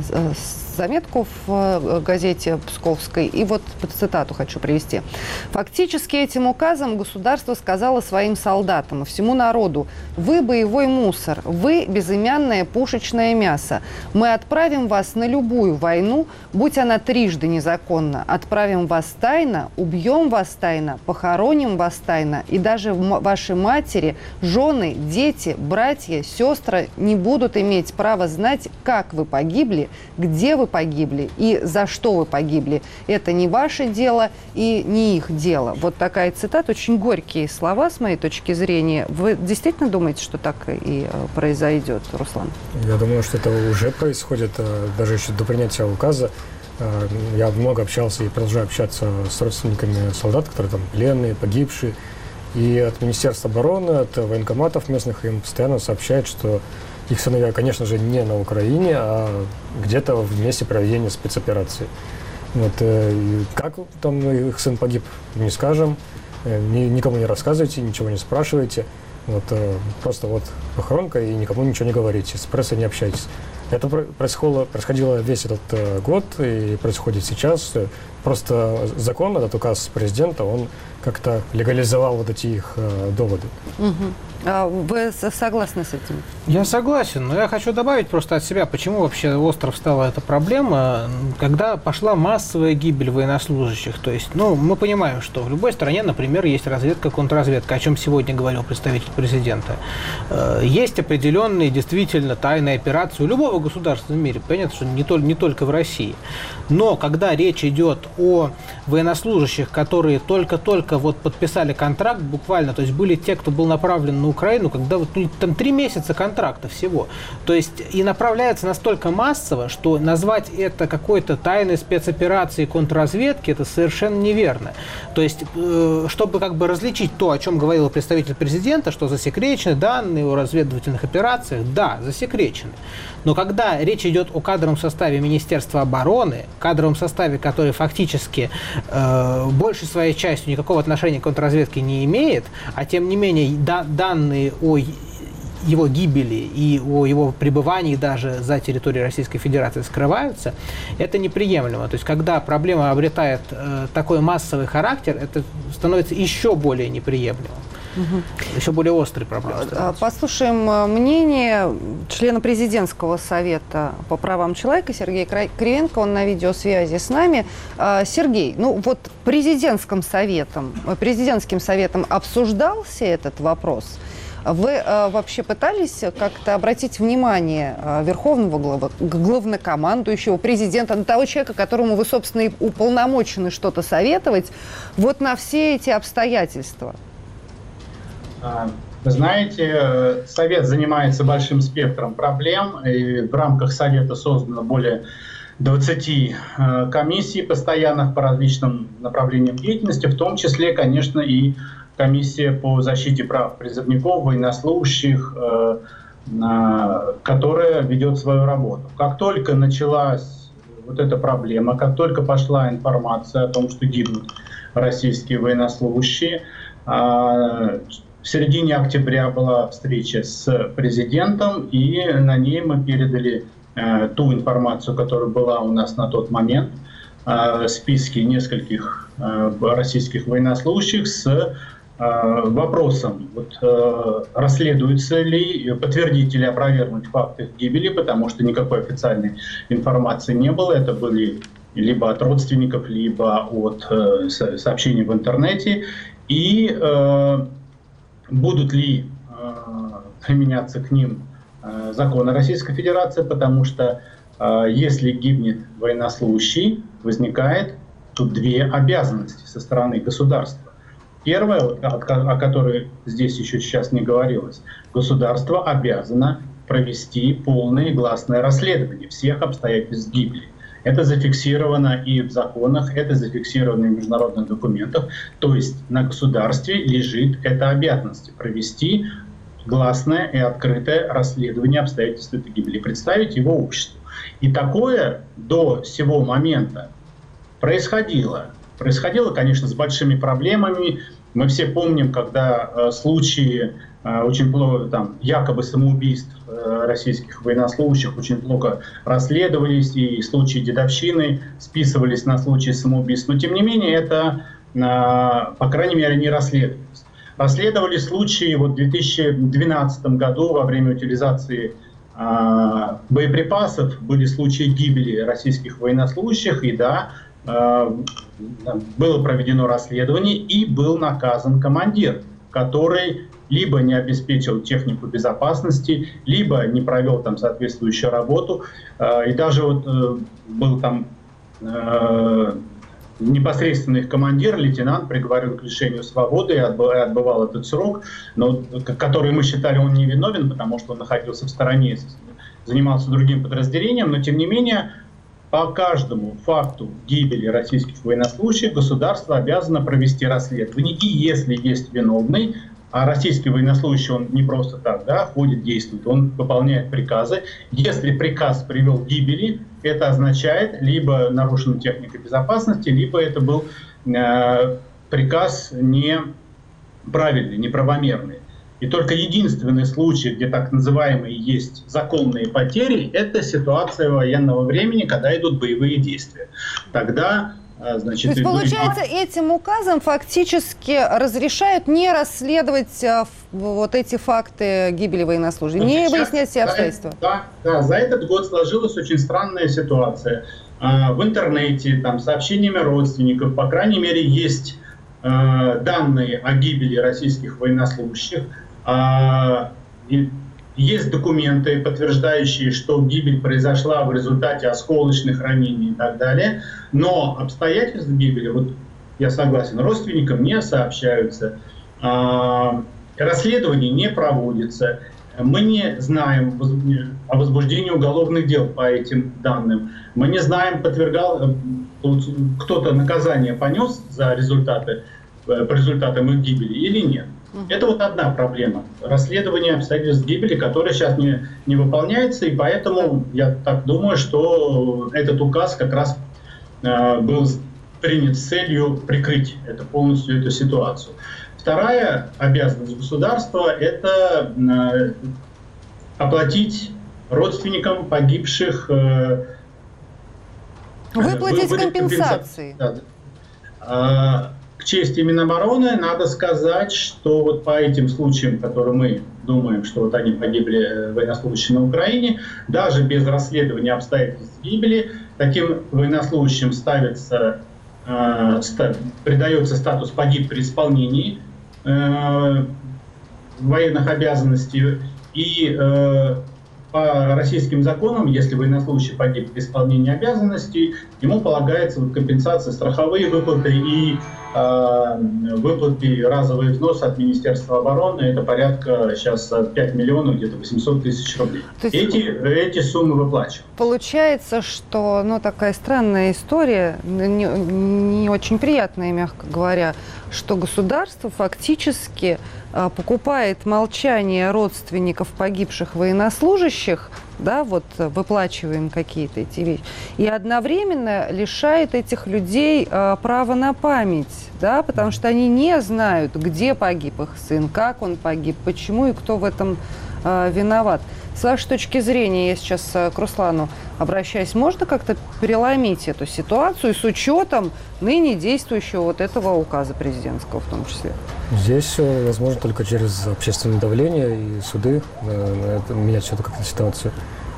Speaker 1: заметку в газете Псковской. И вот цитату хочу привести. «Фактически этим указом государство сказало своим солдатам и всему народу: вы боевой мусор, вы безымянное пушечное мясо. Мы отправим вас на любую войну, будь она трижды незаконна. Отправим вас тайно, убьем вас тайно, похороним вас тайно. И даже ваши матери, жены, дети, братья, сестры не будут иметь права знать, как вы погибли, где вы погибли и за что вы погибли. Это не ваше дело и не их дело». Вот такая цитата, очень горькие слова с моей точки зрения. Вы действительно думаете, что так и произойдет, Руслан?
Speaker 3: Я думаю, что это уже происходит, даже еще до принятия указа. Я много общался и продолжаю общаться с родственниками солдат, которые там пленные, погибшие. И от Министерства обороны, от военкоматов местных им постоянно сообщают, что их сыновья, конечно же, не на Украине, а где-то в месте проведения спецоперации. Вот, э, как там их сын погиб, не скажем, э, ни, никому не рассказывайте, ничего не спрашивайте. Вот, э, просто вот похоронка и никому ничего не говорите, с прессой не общайтесь. Это происходило, происходило весь этот э, год и происходит сейчас. Просто закон, этот указ президента, он как-то легализовал вот эти их э, доводы.
Speaker 1: Угу. А вы согласны с этим?
Speaker 2: Я согласен, но я хочу добавить просто от себя, почему вообще остров стала эта проблема, когда пошла массовая гибель военнослужащих. То есть, ну, мы понимаем, что в любой стране, например, есть разведка, контрразведка, о чем сегодня говорил представитель президента. Есть определенные действительно тайные операции у любого государства в мире, понятно, что не только, не только в России. Но когда речь идет о военнослужащих, которые только-только вот подписали контракт буквально, то есть были те, кто был направлен на Украину, когда вот ну, там три месяца контракта всего. То есть и направляется настолько массово, что назвать это какой-то тайной спецоперацией контрразведки, это совершенно неверно. То есть, э, чтобы как бы различить то, о чем говорил представитель президента, что засекречены данные о разведывательных операциях, да, засекречены. Но когда речь идет о кадровом составе Министерства обороны, кадровом составе, который фактически э, большей своей частью никакого отношения к контрразведке не имеет, а тем не менее да, данные о его гибели и о его пребывании даже за территорией Российской Федерации скрываются, это неприемлемо. То есть, когда проблема обретает э, такой массовый характер, это становится еще более неприемлемым. Угу. Еще более острый проблема.
Speaker 1: Послушаем мнение члена президентского совета по правам человека Сергея Кривенко. Он на видеосвязи с нами. Сергей, ну вот президентским советом, президентским советом обсуждался этот вопрос? Вы э, вообще пытались как-то обратить внимание э, верховного глава, главнокомандующего, президента, на того человека, которому вы, собственно, и уполномочены что-то советовать, вот на все эти обстоятельства?
Speaker 5: Вы знаете, Совет занимается большим спектром проблем, и в рамках Совета создано более двадцати комиссий постоянных по различным направлениям деятельности, в том числе, конечно, и комиссия по защите прав призывников, военнослужащих, которая ведет свою работу. Как только началась вот эта проблема, как только пошла информация о том, что гибнут российские военнослужащие, в середине октября была встреча с президентом, и на ней мы передали э, ту информацию, которая была у нас на тот момент, э, списки нескольких э, российских военнослужащих с э, вопросом, вот, э, расследуется ли, подтвердить или опровергнуть факт их гибели, потому что никакой официальной информации не было. Это были либо от родственников, либо от э, сообщений в интернете. И э, будут ли э, применяться к ним э, законы Российской Федерации, потому что э, если гибнет военнослужащий, возникает тут две обязанности со стороны государства. Первое, о которой здесь еще сейчас не говорилось, государство обязано провести полное и гласное расследование всех обстоятельств гибели. Это зафиксировано и в законах, это зафиксировано и в международных документах. То есть на государстве лежит эта обязанность провести гласное и открытое расследование обстоятельств этой гибели, представить его обществу. И такое до сего момента происходило. Происходило, конечно, с большими проблемами. Мы все помним, когда э, случаи э, очень плохо, там, якобы самоубийств э, российских военнослужащих очень плохо расследовались, и случаи дедовщины списывались на случаи самоубийств. Но, тем не менее, это, э, по крайней мере, не расследовались. Расследовали случаи вот, в две тысячи двенадцатом году во время утилизации э, боеприпасов, были случаи гибели российских военнослужащих, и да, было проведено расследование и был наказан командир, который либо не обеспечил технику безопасности, либо не провел там соответствующую работу. И даже вот был там непосредственный их командир, лейтенант, приговорен к лишению свободы и отбывал этот срок, но, который мы считали, он невиновен, потому что он находился в стороне, занимался другим подразделением, но тем не менее по каждому факту гибели российских военнослужащих государство обязано провести расследование. И если есть виновный, а российский военнослужащий, он не просто так, да, ходит, действует, он выполняет приказы. Если приказ привел к гибели, это означает либо нарушена техника безопасности, либо это был э, приказ неправильный, неправомерный. И только единственный случай, где так называемые есть законные потери, это ситуация военного времени, когда идут боевые действия. Тогда, значит...
Speaker 1: То есть, получается, этим указом фактически разрешают не расследовать вот эти факты гибели военнослужащих, не сейчас, выяснять все обстоятельства?
Speaker 5: Да, да, за этот год сложилась очень странная ситуация. В интернете, там, сообщениями родственников, по крайней мере, есть данные о гибели российских военнослужащих. Есть документы, подтверждающие, что гибель произошла в результате осколочных ранений и так далее. Но обстоятельства гибели, вот я согласен, родственникам не сообщаются, расследование не проводится. Мы не знаем о возбуждении уголовных дел по этим данным. Мы не знаем, подвергал кто-то наказание понес за результаты, по результатам их гибели или нет. Это вот одна проблема. Расследование обстоятельств гибели, которое сейчас не, не выполняется, и поэтому я так думаю, что этот указ как раз э, был принят с целью прикрыть это, полностью эту ситуацию. Вторая обязанность государства – это э, оплатить родственникам погибших… Э,
Speaker 1: Выплатить компенсации.
Speaker 5: Да, да. К чести Минобороны надо сказать, что вот по этим случаям, которые мы думаем, что вот они погибли военнослужащие на Украине, даже без расследования обстоятельств гибели, таким военнослужащим ставится, э, ста, придается статус «погиб при исполнении э, военных обязанностей». И э, по российским законам, если военнослужащий погиб при исполнении обязанностей, ему полагается вот компенсация, страховые выплаты и э, выплаты, разовые взносы от Министерства обороны. Это порядка сейчас пять миллионов, где-то восемьсот тысяч рублей. То есть эти, эти суммы выплачивают.
Speaker 1: Получается, что ну, такая странная история, не, не очень приятная, мягко говоря, что государство фактически э, покупает молчание родственников погибших военнослужащих, да, вот выплачиваем какие-то эти вещи, и одновременно лишает этих людей э, права на память, да, потому что они не знают, где погиб их сын, как он погиб, почему и кто в этом э, виноват. С вашей точки зрения, я сейчас к Руслану обращаюсь, можно как-то переломить эту ситуацию с учетом ныне действующего вот этого указа президентского в том числе?
Speaker 3: Здесь возможно только через общественное давление и суды э, менять все это как-то ситуацию.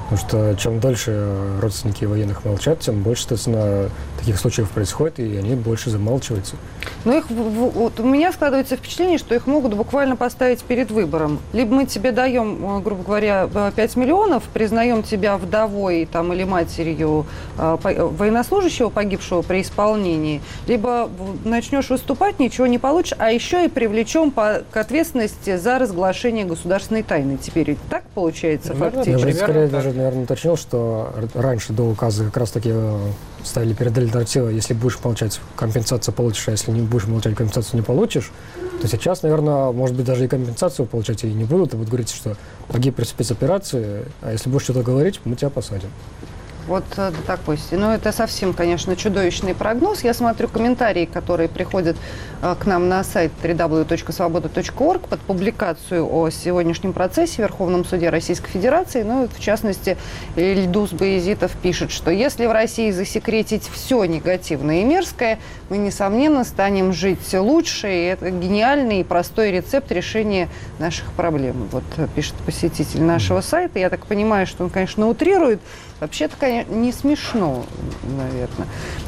Speaker 3: Потому что чем дольше родственники военных молчат, тем больше, соответственно, таких случаев происходит, и они больше замалчиваются.
Speaker 1: Но их, вот у меня складывается впечатление, что их могут буквально поставить перед выбором. Либо мы тебе даем, грубо говоря, пять миллионов, признаем тебя вдовой там, или матерью военнослужащего, погибшего при исполнении, либо начнешь выступать, ничего не получишь, а еще и привлечем по, к ответственности за разглашение государственной тайны. Теперь так получается фактически?
Speaker 3: Я бы скорее даже, наверное, уточнил, что раньше до указа как раз-таки ставили перед альтернативой, если будешь молчать, компенсацию получишь, а если не будешь молчать, компенсацию не получишь, то сейчас, наверное, может быть, даже и компенсацию получать и не будут, и будут говорить, что погиб при спецоперации, а если будешь что-то говорить, мы тебя посадим.
Speaker 1: Вот до такой степени. Ну, это совсем, конечно, чудовищный прогноз. Я смотрю комментарии, которые приходят э, к нам на сайт дабл ю дабл ю дабл ю точка свобода точка орг под публикацию о сегодняшнем процессе в Верховном суде Российской Федерации. Ну, в частности, Ильдус Баязитов пишет, что если в России засекретить все негативное и мерзкое, мы, несомненно, станем жить лучше. И это гениальный и простой рецепт решения наших проблем. Вот пишет посетитель нашего сайта. Я так понимаю, что он, конечно, утрирует. Вообще-то, конечно, не смешно, наверное.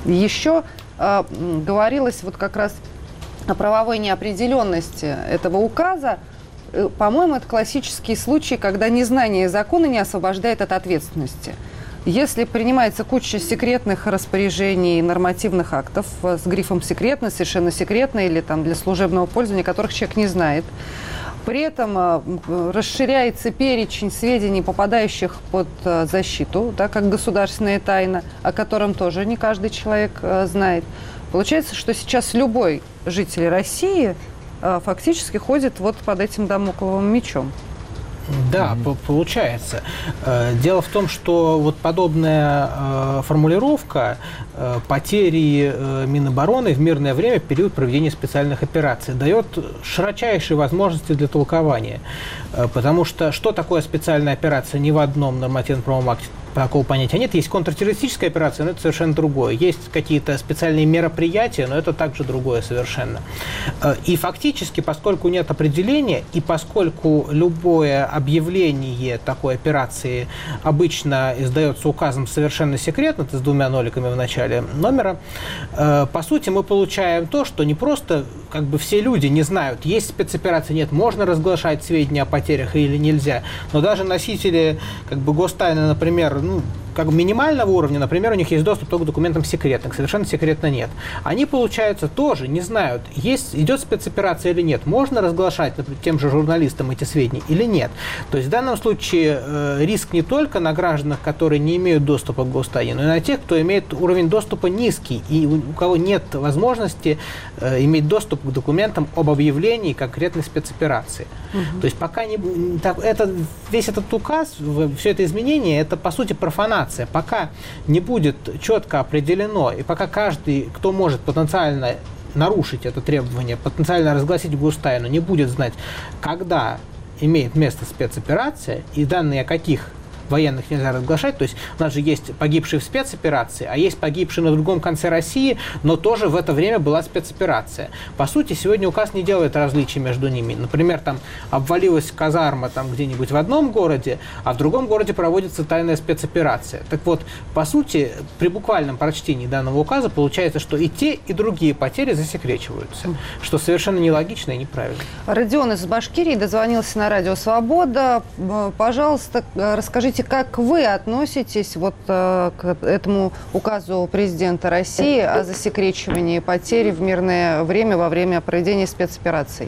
Speaker 1: Еще э, говорилось вот как раз о правовой неопределенности этого указа. Э, по-моему, это классический случай, когда незнание закона не освобождает от ответственности. Если принимается куча секретных распоряжений, нормативных актов э, с грифом «секретно», «совершенно секретно» или там для служебного пользования, которых человек не знает, при этом э, расширяется перечень сведений, попадающих под э, защиту, да, как государственная тайна, о котором тоже не каждый человек э, знает. Получается, что сейчас любой житель России э, фактически ходит вот под этим дамокловым мечом.
Speaker 2: Да, mm-hmm. получается. Дело в том, что вот подобная э, формулировка э, потери э, Минобороны в мирное время в период проведения специальных операций дает широчайшие возможности для толкования. Э, потому что что такое специальная операция, ни в одном нормативно-правовом акте такого понятия нет. Есть контртеррористическая операция, но это совершенно другое. Есть какие-то специальные мероприятия, но это также другое совершенно. И фактически, поскольку нет определения, и поскольку любое объявление такой операции обычно издается указом совершенно секретно, с двумя ноликами в начале номера, по сути мы получаем то, что не просто как бы все люди не знают, есть спецоперация, нет, можно разглашать сведения о потерях или нельзя, но даже носители как бы гостайны, например, ну, как бы минимального уровня, например, у них есть доступ только к документам секретных, совершенно секретно нет. Они, получается, тоже не знают, есть, идет спецоперация или нет, можно разглашать, например, тем же журналистам эти сведения или нет. То есть в данном случае э, риск не только на гражданах, которые не имеют доступа к гостайне, но и на тех, кто имеет уровень доступа низкий и у, у кого нет возможности э, иметь доступ к документам об объявлении конкретной спецоперации. Угу. То есть пока не... Так, это, весь этот указ, все это изменение, это, по сути, профанация. Пока не будет четко определено, и пока каждый, кто может потенциально нарушить это требование, потенциально разгласить гостайну, не будет знать, когда имеет место спецоперация и данные о каких военных нельзя разглашать. То есть у нас же есть погибшие в спецоперации, а есть погибшие на другом конце России, но тоже в это время была спецоперация. По сути, сегодня указ не делает различий между ними. Например, там обвалилась казарма там где-нибудь в одном городе, а в другом городе проводится тайная спецоперация. Так вот, по сути, при буквальном прочтении данного указа получается, что и те, и другие потери засекречиваются, что совершенно нелогично и неправильно.
Speaker 1: Родион из Башкирии дозвонился на радио «Свобода». Пожалуйста, расскажите, как вы относитесь вот э, к этому указу президента России о засекречивании потерь в мирное время во время проведения спецопераций?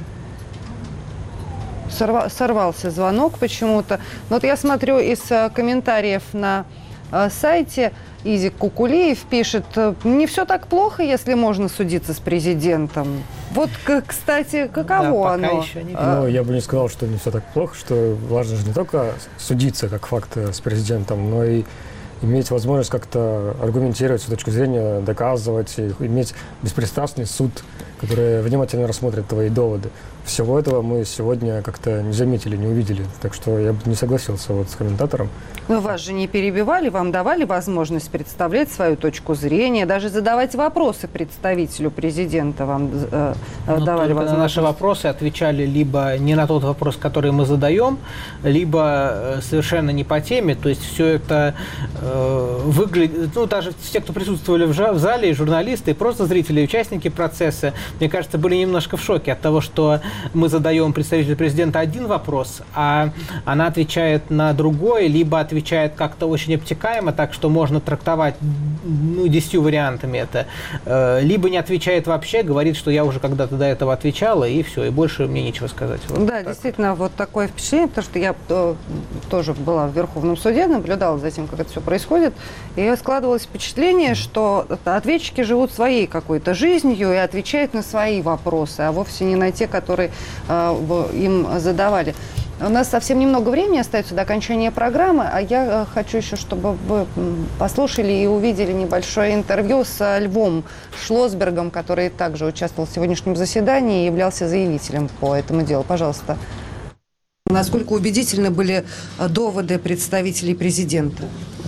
Speaker 1: Сорва, сорвался звонок почему-то. Вот я смотрю из э, комментариев на э, сайте, Изик Кукулиев пишет: не все так плохо, если можно судиться с президентом. Вот, кстати, каково
Speaker 2: да,
Speaker 1: оно?
Speaker 2: Еще не...
Speaker 3: Ну, я бы не сказал, что не все так плохо, что важно же не только судиться как факт с президентом, но и иметь возможность как-то аргументировать свою точку зрения, доказывать, иметь беспристрастный суд, который внимательно рассмотрит твои доводы. Всего этого мы сегодня как-то не заметили, не увидели. Так что я бы не согласился вот с комментатором.
Speaker 1: Но вас же не перебивали, вам давали возможность представлять свою точку зрения, даже задавать вопросы представителю президента вам э,
Speaker 2: Но
Speaker 1: давали
Speaker 2: только
Speaker 1: возможность.
Speaker 2: на наши вопросы отвечали либо не на тот вопрос, который мы задаем, либо совершенно не по теме. То есть все это э, выглядит... Ну, даже те, кто присутствовали в, в зале, и журналисты, и просто зрители, и участники процесса, мне кажется, были немножко в шоке от того, что мы задаем представителю президента один вопрос, а она отвечает на другой, либо отвечает как-то очень обтекаемо, так что можно трактовать ну, десятью вариантами это, либо не отвечает вообще, говорит, что я уже когда-то до этого отвечала, и все, и больше мне нечего сказать. Вот
Speaker 1: да,
Speaker 2: так.
Speaker 1: Действительно, вот такое впечатление, потому что я э, тоже была в Верховном суде, наблюдала за тем, как это все происходит, и складывалось впечатление, что ответчики живут своей какой-то жизнью и отвечают на свои вопросы, а вовсе не на те, которые э, им задавали. У нас совсем немного времени остается до окончания программы, а я хочу еще, чтобы вы послушали и увидели небольшое интервью с Львом Шлосбергом, который также участвовал в сегодняшнем заседании и являлся заявителем по этому делу. Пожалуйста. Насколько убедительны были доводы представителей президента?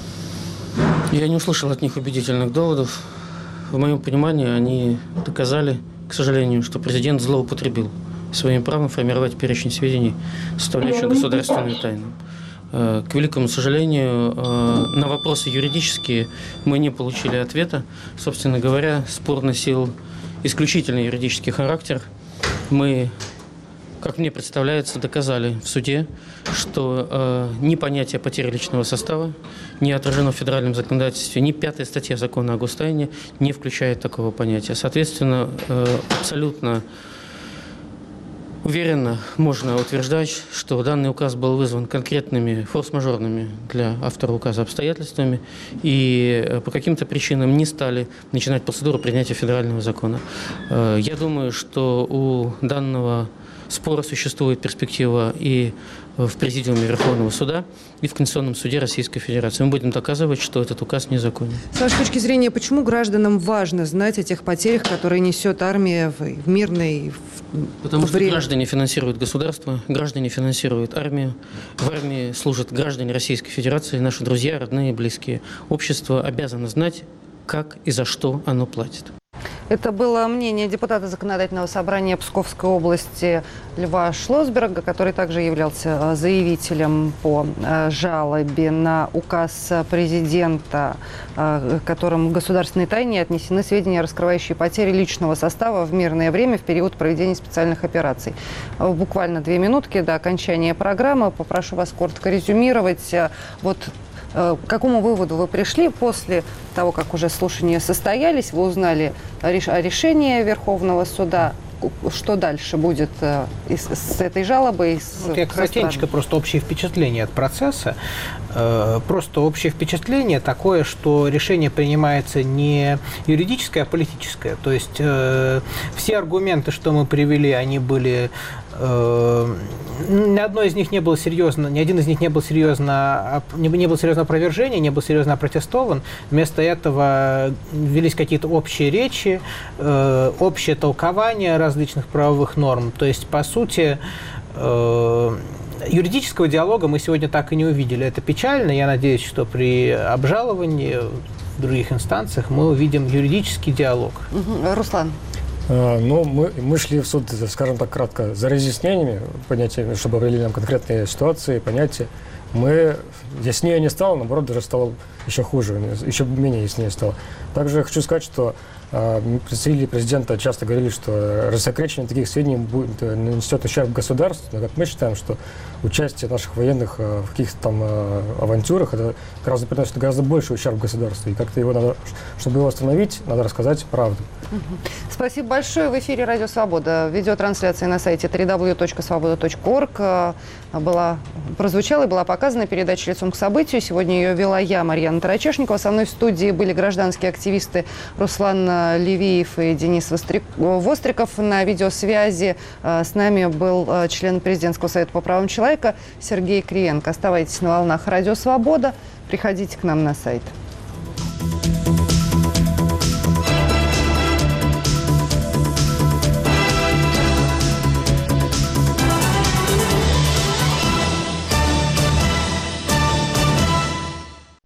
Speaker 7: Я не услышал от них убедительных доводов. В моем понимании, они доказали, к сожалению, что президент злоупотребил своим правом формировать перечень сведений, составляющих государственную тайну. К великому сожалению, на вопросы юридические мы не получили ответа. Собственно говоря, спор носил исключительно юридический характер. Мы, как мне представляется, доказали в суде, что ни понятие потери личного состава не отражено в федеральном законодательстве, ни пятая статья закона о гостайне не включает такого понятия. Соответственно, абсолютно уверенно можно утверждать, что данный указ был вызван конкретными форс-мажорными для автора указа обстоятельствами и по каким-то причинам не стали начинать процедуру принятия федерального закона. Я думаю, что у данного спора существует перспектива и в Президиуме Верховного суда, и в Конституционном суде Российской Федерации. Мы будем доказывать, что этот указ незаконен.
Speaker 1: С вашей точки зрения, почему гражданам важно знать о тех потерях, которые несет армия в мирной в
Speaker 7: Потому что
Speaker 1: время?
Speaker 7: граждане финансируют государство, граждане финансируют армию. В армии служат граждане Российской Федерации, наши друзья, родные, близкие. Общество обязано знать, как и за что оно платит.
Speaker 1: Это было мнение депутата Законодательного собрания Псковской области Льва Шлосберга, который также являлся заявителем по жалобе на указ президента, которым в государственной тайне отнесены сведения, раскрывающие потери личного состава в мирное время в период проведения специальных операций. Буквально две минутки до окончания программы. Попрошу вас коротко резюмировать. Вот к какому выводу вы пришли после того, как уже слушания состоялись, вы узнали о решении Верховного суда? Что дальше будет с этой жалобой?
Speaker 2: Вот я коротенько, просто общее впечатление от процесса. Просто общее впечатление такое, что решение принимается не юридическое, а политическое. То есть все аргументы, что мы привели, они были... Ни одно из них не было серьезно, ни один из них не был серьезно, не, не был серьезно опровержение, не был серьезно опротестован. Вместо этого велись какие-то общие речи, э, общее толкование различных правовых норм. То есть, по сути, э, юридического диалога мы сегодня так и не увидели. Это печально. Я надеюсь, что при обжаловании в других инстанциях мы увидим юридический диалог.
Speaker 1: Руслан.
Speaker 3: Ну, мы, мы шли в суд, скажем так, кратко, за разъяснениями, понятиями, чтобы определили нам конкретные ситуации, понятия. Мы яснее не стало, наоборот, даже стало еще хуже, еще менее яснее стало. Также хочу сказать, что э, представители президента часто говорили, что рассекречивание таких сведений будет, нанесет ущерб государству, но как мы считаем, что участие наших военных э, в каких-то там э, авантюрах это гораздо приносит гораздо больше ущерб государству. И как-то его надо, чтобы его остановить, надо рассказать правду.
Speaker 1: Спасибо большое. В эфире Радио Свобода. Видеотрансляция на сайте дабл ю дабл ю дабл ю точка свобода точка орг была, прозвучала и была показана передача «Лицом к событию». Сегодня ее вела я, Марьяна Тарачешникова. Со мной в студии были гражданские активисты Руслан Левиев и Денис Востриков. На видеосвязи с нами был член Президентского совета по правам человека Сергей Криенко. Оставайтесь на волнах Радио Свобода. Приходите к нам на сайт.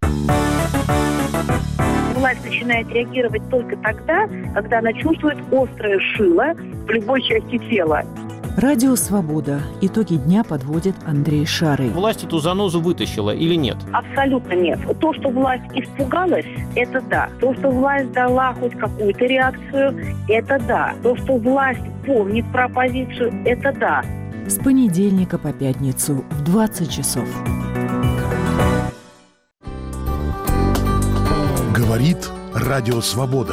Speaker 8: Власть начинает реагировать только тогда, когда она чувствует острое шило в любой части тела.
Speaker 9: Радио «Свобода». Итоги дня подводит Андрей Шарый.
Speaker 10: Власть эту занозу вытащила или нет?
Speaker 8: Абсолютно нет. То, что власть испугалась, это да. То, что власть дала хоть какую-то реакцию, это да. То, что власть помнит про оппозицию, это да.
Speaker 9: С понедельника по пятницу в двадцать часов.
Speaker 11: Говорит Радио Свобода.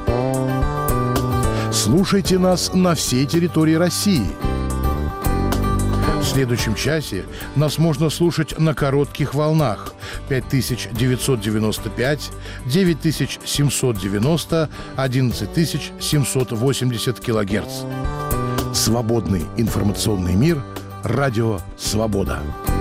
Speaker 11: Слушайте нас на всей территории России. В следующем часе нас можно слушать на коротких волнах пять тысяч девятьсот девяносто пять, девять тысяч семьсот девяносто, одиннадцать тысяч семьсот восемьдесят килогерц. Свободный информационный мир. Радио Свобода.